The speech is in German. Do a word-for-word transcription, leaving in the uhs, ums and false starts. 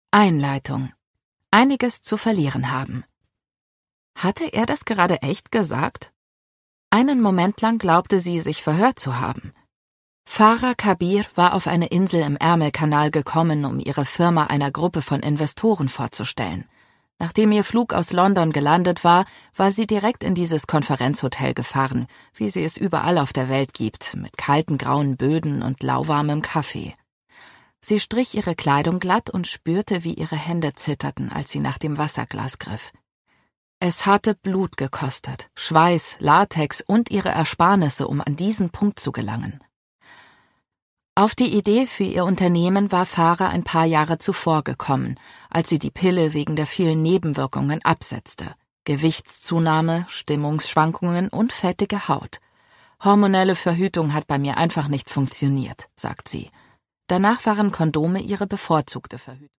Einleitung. Einiges zu verlieren haben. Hatte er das gerade echt gesagt? Einen Moment lang glaubte sie, sich verhört zu haben. Farah Kabir war auf eine Insel im Ärmelkanal gekommen, um ihre Firma einer Gruppe von Investoren vorzustellen. Nachdem ihr Flug aus London gelandet war, war sie direkt in dieses Konferenzhotel gefahren, wie sie es überall auf der Welt gibt, mit kalten grauen Böden und lauwarmem Kaffee. Sie strich ihre Kleidung glatt und spürte, wie ihre Hände zitterten, als sie nach dem Wasserglas griff. Es hatte Blut gekostet, Schweiß, Latex und ihre Ersparnisse, um an diesen Punkt zu gelangen. Auf die Idee für ihr Unternehmen war Farah ein paar Jahre zuvor gekommen, als sie die Pille wegen der vielen Nebenwirkungen absetzte. Gewichtszunahme, Stimmungsschwankungen und fettige Haut. Hormonelle Verhütung hat bei mir einfach nicht funktioniert, sagt sie. Danach waren Kondome ihre bevorzugte Verhütung.